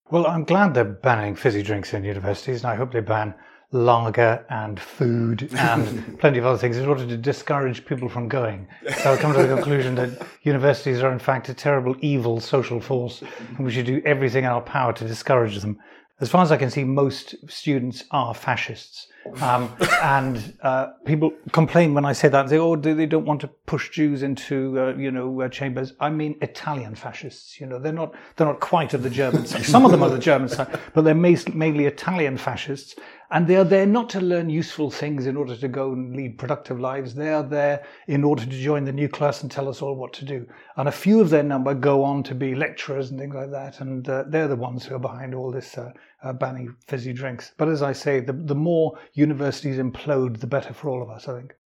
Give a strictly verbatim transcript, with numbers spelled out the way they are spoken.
Well, I'm glad they're banning fizzy drinks in universities, and I hope they ban lager and food and plenty of other things in order to discourage people from going. So I've come to the conclusion that universities are in fact a terrible, evil social force, and we should do everything in our power to discourage them. As far as I can see, most students are fascists. Um, and uh, people complain when I say that and say, oh, they don't want to push Jews into, uh, you know, uh, chambers. I mean Italian fascists. You know, they're not they're not quite of the German side. Some of them are the German side, but they're mainly Italian fascists. And they are there not to learn useful things in order to go and lead productive lives. They are there in order to join the nucleus and tell us all what to do. And a few of their number go on to be lecturers and things like that. And uh, they're the ones who are behind all this uh, uh, banning fizzy drinks. But as I say, the, the more universities implode, the better for all of us, I think.